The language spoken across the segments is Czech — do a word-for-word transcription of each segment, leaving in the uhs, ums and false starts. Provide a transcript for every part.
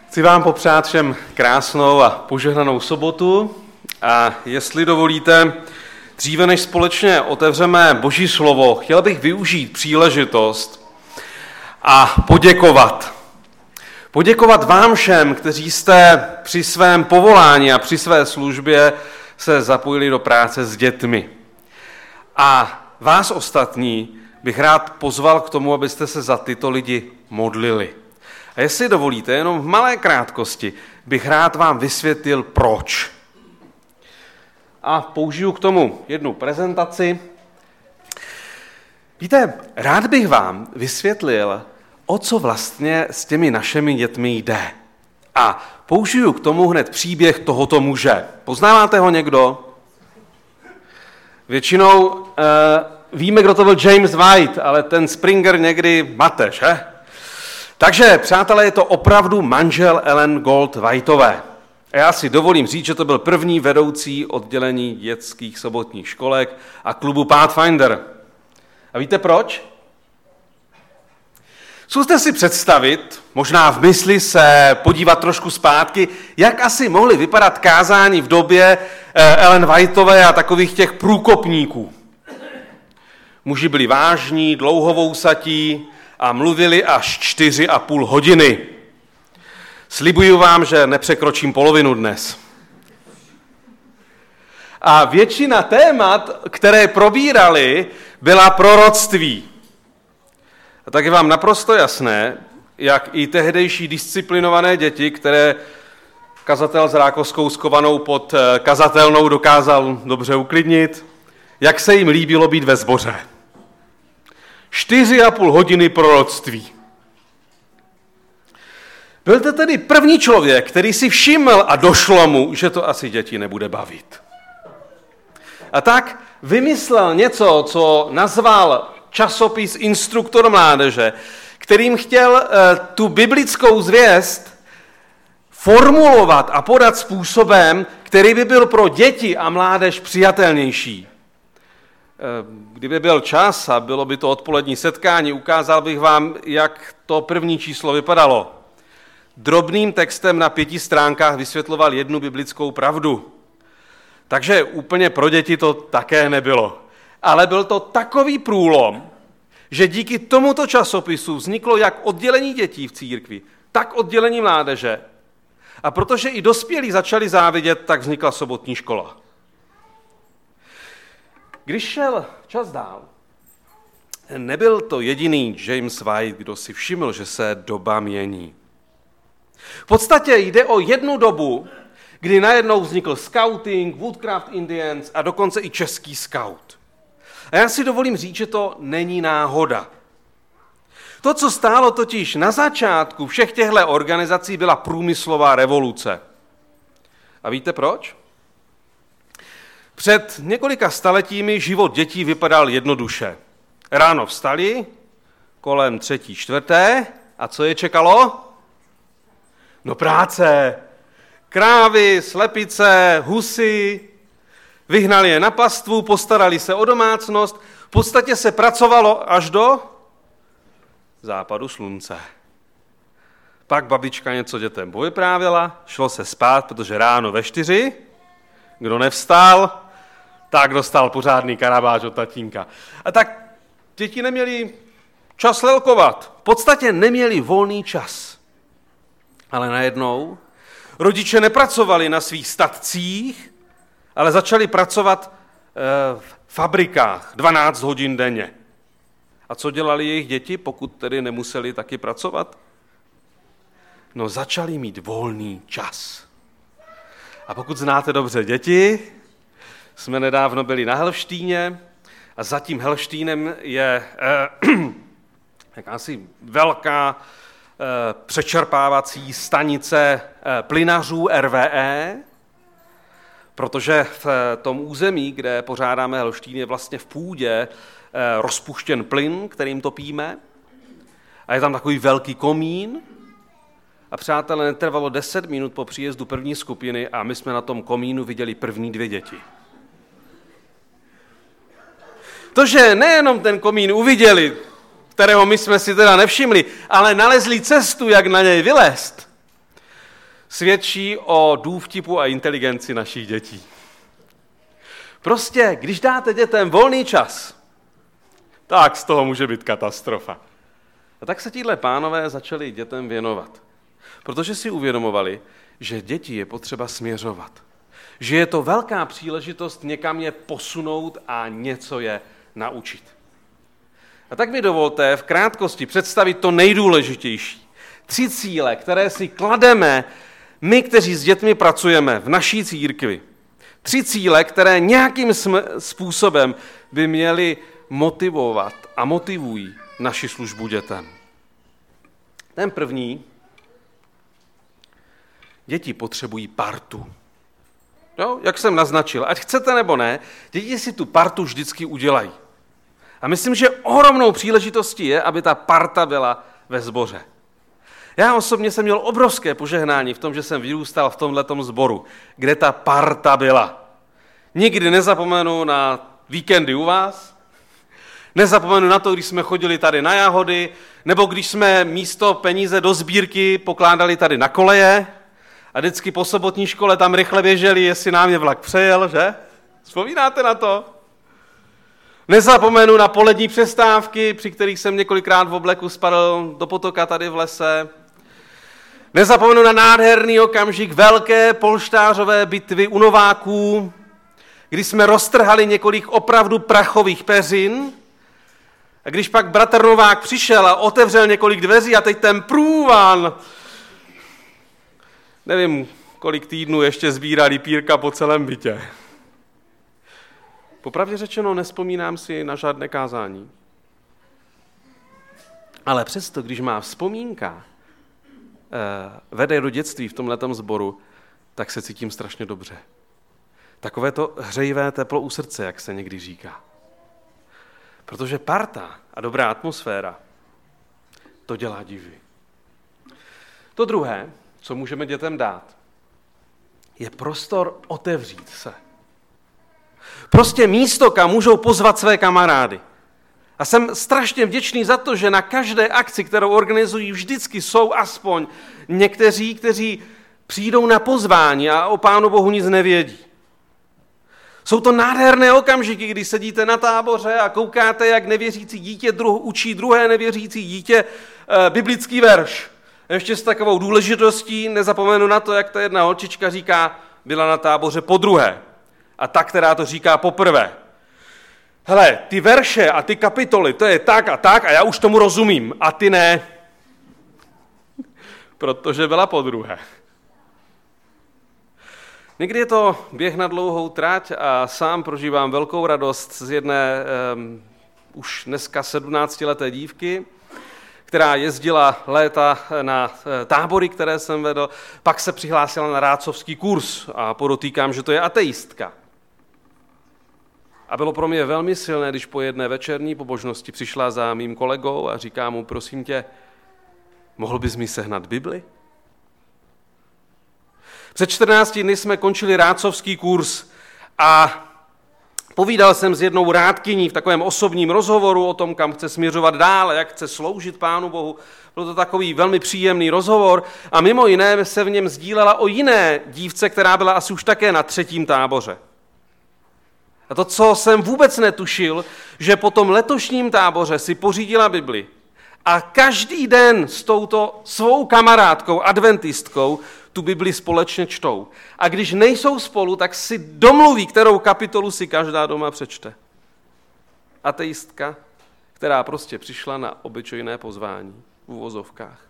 Chci vám popřát všem krásnou a požehnanou sobotu a jestli dovolíte, dříve než společně otevřeme Boží slovo, chtěl bych využít příležitost a poděkovat. Poděkovat vám všem, kteří jste při svém povolání a při své službě se zapojili do práce s dětmi. A vás ostatní bych rád pozval k tomu, abyste se za tyto lidi modlili. A jestli dovolíte, jenom v malé krátkosti bych rád vám vysvětlil, proč. A použiju k tomu jednu prezentaci. Víte, rád bych vám vysvětlil, o co vlastně s těmi našimi dětmi jde. A použiju k tomu hned příběh tohoto muže. Poznáváte ho někdo? Většinou uh, víme, kdo to byl James White, ale ten Springer někdy mate, že? Takže, přátelé, je to opravdu manžel Ellen Gold Whiteové. A já si dovolím říct, že to byl první vedoucí oddělení dětských sobotních školek a klubu Pathfinder. A víte proč? Zkuste si představit, možná v mysli se podívat trošku zpátky, jak asi mohly vypadat kázání v době Ellen Whiteové a takových těch průkopníků. Muži byli vážní, dlouhovousatí a mluvili až čtyři a půl hodiny. Slibuju vám, že nepřekročím polovinu dnes. A většina témat, které probírali, byla proroctví. A tak je vám naprosto jasné, jak i tehdejší disciplinované děti, které kazatel s rákoskou skovanou pod kazatelnou dokázal dobře uklidnit, jak se jim líbilo být ve sboře. Čtyři a půl hodiny proroctví. Byl to tedy první člověk, který si všiml a došlo mu, že to asi děti nebude bavit. A tak vymyslel něco, co nazval časopis Instruktor mládeže, kterým chtěl tu biblickou zvěst formulovat a podat způsobem, který by byl pro děti a mládež přijatelnější. Kdyby byl čas a bylo by to odpolední setkání, ukázal bych vám, jak to první číslo vypadalo. Drobným textem na pěti stránkách vysvětloval jednu biblickou pravdu. Takže úplně pro děti to také nebylo. Ale byl to takový průlom, že díky tomuto časopisu vzniklo jak oddělení dětí v církvi, tak oddělení mládeže. A protože i dospělí začali závidět, tak vznikla sobotní škola. Když šel čas dál, nebyl to jediný James White, kdo si všiml, že se doba mění. V podstatě jde o jednu dobu, kdy najednou vznikl scouting, Woodcraft Indians a dokonce i český scout. A já si dovolím říct, že to není náhoda. To, co stálo totiž na začátku všech těchto organizací, byla průmyslová revoluce. A víte proč? Před několika staletími život dětí vypadal jednoduše. Ráno vstali, kolem třetí, čtvrté, a co je čekalo? No práce. Krávy, slepice, husy, vyhnali je na pastvu, postarali se o domácnost, v podstatě se pracovalo až do západu slunce. Pak babička něco dětem povyprávěla, šlo se spát, protože ráno ve čtyři, kdo nevstal, tak dostal pořádný karabáč od tatínka. A tak děti neměli čas lelkovat, v podstatě neměli volný čas. Ale najednou rodiče nepracovali na svých statcích, ale začali pracovat v fabrikách dvanáct hodin denně. A co dělali jejich děti, pokud tedy nemuseli taky pracovat? No, začali mít volný čas. A pokud znáte dobře děti, jsme nedávno byli na Helštíně a za tím Helštínem je eh, jakási velká eh, přečerpávací stanice eh, plynařů R V E, protože v tom území, kde pořádáme Helštín, je vlastně v půdě eh, rozpuštěn plyn, kterým topíme, a je tam takový velký komín. A přátelé, netrvalo deset minut po příjezdu první skupiny a my jsme na tom komínu viděli první dvě děti. To, že nejenom ten komín uviděli, kterého my jsme si teda nevšimli, ale nalezli cestu, jak na něj vylézt, svědčí o důvtipu a inteligenci našich dětí. Prostě, když dáte dětem volný čas, tak z toho může být katastrofa. A tak se tíhle pánové začali dětem věnovat. Protože si uvědomovali, že děti je potřeba směřovat. Že je to velká příležitost někam je posunout a něco je naučit. A tak mi dovolte v krátkosti představit to nejdůležitější. Tři cíle, které si klademe my, kteří s dětmi pracujeme v naší církvi. Tři cíle, které nějakým způsobem by měly motivovat a motivují naši službu dětem. Ten první, děti potřebují partu. Jo, jak jsem naznačil, ať chcete nebo ne, děti si tu partu vždycky udělají. A myslím, že ohromnou příležitostí je, aby ta parta byla ve sboře. Já osobně jsem měl obrovské požehnání v tom, že jsem vyrůstal v tomhletom sboru, kde ta parta byla. Nikdy nezapomenu na víkendy u vás, nezapomenu na to, když jsme chodili tady na jahody, nebo když jsme místo peníze do sbírky pokládali tady na koleje a vždycky po sobotní škole tam rychle běželi, jestli nám je vlak přejel, že? Vzpomínáte na to? Nezapomenu na polední přestávky, při kterých jsem několikrát v obleku spadl do potoka tady v lese. Nezapomenu na nádherný okamžik velké polštářové bitvy u Nováků, kdy jsme roztrhali několik opravdu prachových peřin. A když pak bratr Novák přišel a otevřel několik dveří a teď ten průvan, nevím, kolik týdnů ještě sbírali pírka po celém bytě. Popravdě řečeno, nevzpomínám si na žádné kázání. Ale přesto, když má vzpomínka eh, vede do dětství v tomhletom sboru, tak se cítím strašně dobře. Takové to hřejivé teplo u srdce, jak se někdy říká. Protože parta a dobrá atmosféra, to dělá divy. To druhé, co můžeme dětem dát, je prostor otevřít se. Prostě místo, kam můžou pozvat své kamarády. A jsem strašně vděčný za to, že na každé akci, kterou organizují, vždycky jsou aspoň někteří, kteří přijdou na pozvání a o Pánu Bohu nic nevědí. Jsou to nádherné okamžiky, kdy sedíte na táboře a koukáte, jak nevěřící dítě druh, učí druhé nevěřící dítě e, biblický verš. Ještě s takovou důležitostí nezapomenu na to, jak ta jedna holčička říká, byla na táboře podruhé. A ta, která to říká poprvé. Hele, ty verše a ty kapitoly, to je tak a tak a já už tomu rozumím. A ty ne. Protože byla podruhé. Někdy je to běh na dlouhou trať a sám prožívám velkou radost z jedné um, už dneska sedmnáctileté dívky, která jezdila léta na tábory, které jsem vedl, pak se přihlásila na rácovský kurz a podotýkám, že to je ateistka. A bylo pro mě velmi silné, když po jedné večerní pobožnosti přišla za mým kolegou a říká mu, prosím tě, mohl bys mi sehnat Bibli? Před čtrnácti dny jsme končili rácovský kurz a povídal jsem s jednou rádkyní v takovém osobním rozhovoru o tom, kam chce směřovat dál, jak chce sloužit Pánu Bohu. Byl to takový velmi příjemný rozhovor a mimo jiné se v něm sdílela o jiné dívce, která byla asi už také na třetím táboře. A to, co jsem vůbec netušil, že po tom letošním táboře si pořídila Bibli a každý den s touto svou kamarádkou, adventistkou, tu Bibli společně čtou. A když nejsou spolu, tak si domluví, kterou kapitolu si každá doma přečte. Ateistka, která prostě přišla na obyčejné pozvání v uvozovkách.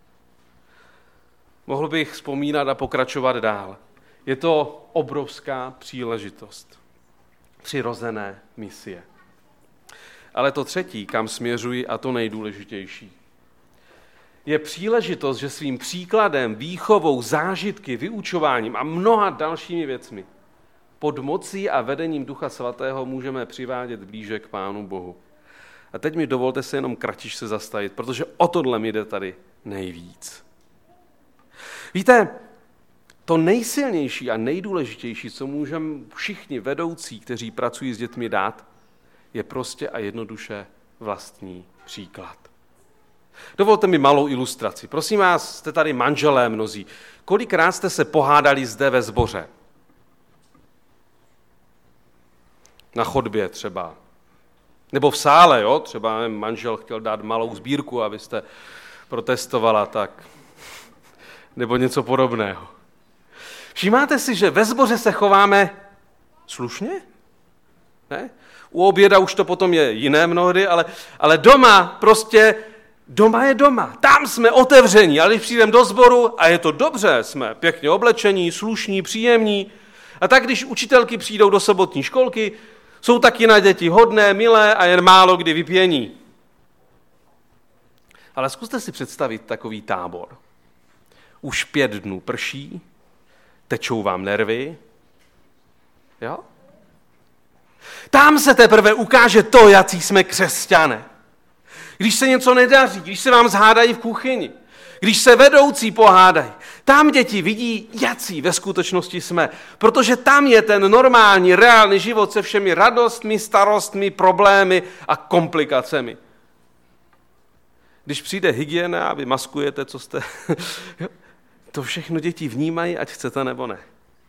Mohl bych vzpomínat a pokračovat dál. Je to obrovská příležitost. Přirozené misie. Ale to třetí, kam směřuji, a to nejdůležitější, je příležitost, že svým příkladem, výchovou, zážitky, vyučováním a mnoha dalšími věcmi pod mocí a vedením Ducha Svatého můžeme přivádět blíže k Pánu Bohu. A teď mi dovolte se jenom kratičce zastavit, protože o tohle mi jde tady nejvíc. Víte, to nejsilnější a nejdůležitější, co můžeme všichni vedoucí, kteří pracují s dětmi, dát, je prostě a jednoduše vlastní příklad. Dovolte mi malou ilustraci. Prosím vás, jste tady manželé mnozí. Kolikrát jste se pohádali zde ve sboře? Na chodbě třeba. Nebo v sále, jo? Třeba nevím, manžel chtěl dát malou sbírku, abyste protestovala, tak. Nebo něco podobného. Všimáte si, že ve sboře se chováme slušně? Ne? U oběda už to potom je jiné mnohdy, ale, ale doma prostě, doma je doma. Tam jsme otevření, ale když přijdeme do sboru a je to dobře, jsme pěkně oblečení, slušní, příjemní. A tak, když učitelky přijdou do sobotní školky, jsou taky na děti hodné, milé a jen málo kdy vypění. Ale zkuste si představit takový tábor. Už pět dnů prší, tečou vám nervy, jo? Tam se teprve ukáže to, jací jsme křesťané. Když se něco nedaří, když se vám zhádají v kuchyni, když se vedoucí pohádají, tam děti vidí, jací ve skutečnosti jsme. Protože tam je ten normální, reálný život se všemi radostmi, starostmi, problémy a komplikacemi. Když přijde hygiena a vy maskujete, co jste... to všechno děti vnímají, ať chcete nebo ne.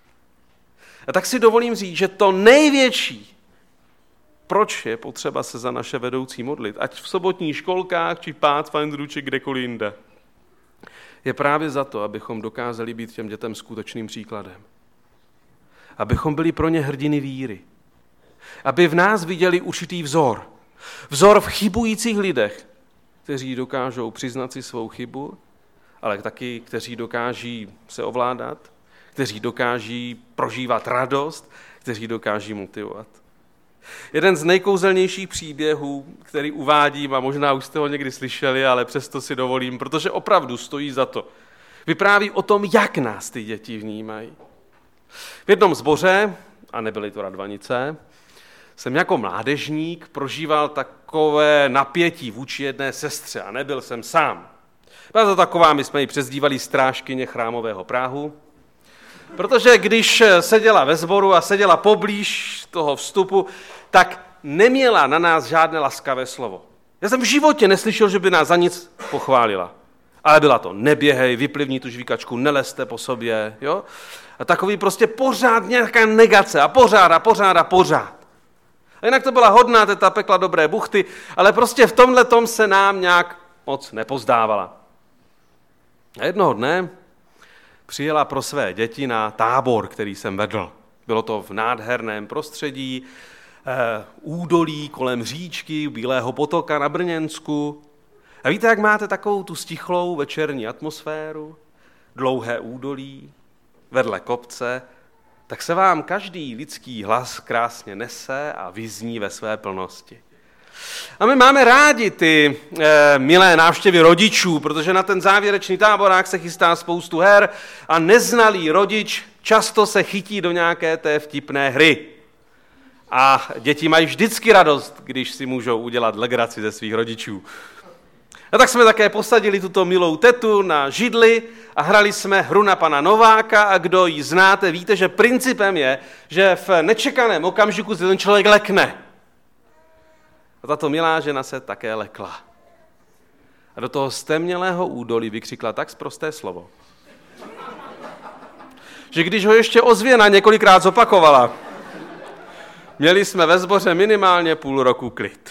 A tak si dovolím říct, že to největší, proč je potřeba se za naše vedoucí modlit, ať v sobotních školkách, či v Pathfinderu, či kdekoliv jinde, je právě za to, abychom dokázali být těm dětem skutečným příkladem. Abychom byli pro ně hrdiny víry. Aby v nás viděli určitý vzor. Vzor v chybujících lidech, kteří dokážou přiznat si svou chybu, ale taky, kteří dokáží se ovládat, kteří dokáží prožívat radost, kteří dokáží motivovat. Jeden z nejkouzelnějších příběhů, který uvádím, a možná už jste ho někdy slyšeli, ale přesto si dovolím, protože opravdu stojí za to, vypráví o tom, jak nás ty děti vnímají. V jednom sboře, a nebyly to Radvanice, jsem jako mládežník prožíval takové napětí vůči jedné sestře a nebyl jsem sám. Byla to taková, my jsme ji přezdívali strážkyně chrámového práhu, protože když seděla ve sboru a seděla poblíž toho vstupu, tak neměla na nás žádné laskavé slovo. Já jsem v životě neslyšel, že by nás za nic pochválila. Ale byla to neběhej, vyplivní tu žvíkačku, nelezte po sobě. Jo? A takový prostě pořád nějaká negace a pořád a pořád a pořád. A jinak to byla hodná teta, pekla dobré buchty, ale prostě v tomhle tom se nám nějak moc nepozdávala. A jednoho dne přijela pro své děti na tábor, který jsem vedl. Bylo to v nádherném prostředí, eh, údolí kolem říčky, Bílého potoka na Brněnsku. A víte, jak máte takovou tu stichlou večerní atmosféru, dlouhé údolí, vedle kopce, tak se vám každý lidský hlas krásně nese a vyzní ve své plnosti. A my máme rádi ty e, milé návštěvy rodičů, protože na ten závěrečný táborák se chystá spoustu her a neznalý rodič často se chytí do nějaké té vtipné hry. A děti mají vždycky radost, když si můžou udělat legraci ze svých rodičů. A tak jsme také posadili tuto milou tetu na židli a hrali jsme hru na pana Nováka a kdo ji znáte, víte, že principem je, že v nečekaném okamžiku se ten člověk lekne. A tato milá žena se také lekla. A do toho stemnělého údolí vykřikla tak sprosté slovo, že když ho ještě ozvěna několikrát zopakovala, měli jsme ve sboře minimálně půl roku klid.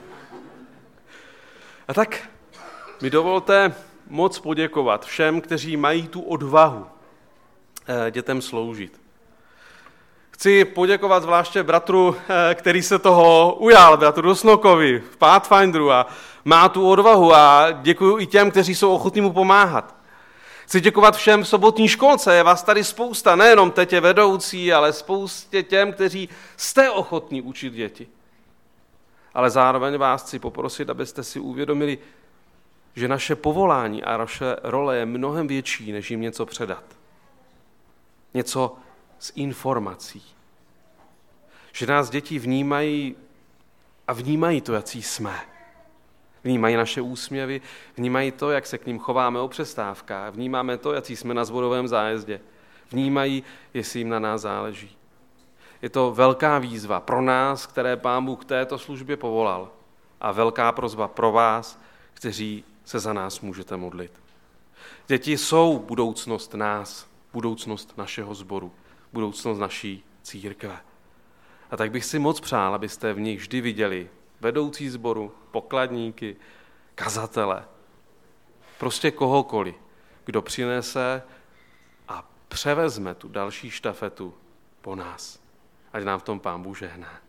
A tak mi dovolte moc poděkovat všem, kteří mají tu odvahu dětem sloužit. Chci poděkovat zvláště bratru, který se toho ujal, bratru Dosnokovi v Pathfinderu a má tu odvahu a děkuji i těm, kteří jsou ochotní mu pomáhat. Chci děkovat všem v sobotní školce, je vás tady spousta, nejenom tetě vedoucí, ale spoustě těm, kteří jste ochotní učit děti. Ale zároveň vás chci poprosit, abyste si uvědomili, že naše povolání a naše role je mnohem větší, než jim něco předat. Něco z informací. Že nás děti vnímají a vnímají to, jací jsme. Vnímají naše úsměvy, vnímají to, jak se k ním chováme o přestávkách, vnímáme to, jací jsme na sborovém zájezdě. Vnímají, jestli jim na nás záleží. Je to velká výzva pro nás, které Pán Bůh k této službě povolal. A velká prosba pro vás, kteří se za nás můžete modlit. Děti jsou budoucnost nás, budoucnost našeho sboru, budoucnost naší církve. A tak bych si moc přál, abyste v nich vždy viděli vedoucí sboru, pokladníky, kazatele, prostě kohokoliv, kdo přinese a převezme tu další štafetu po nás. Ať nám v tom Pán Bůh žehná.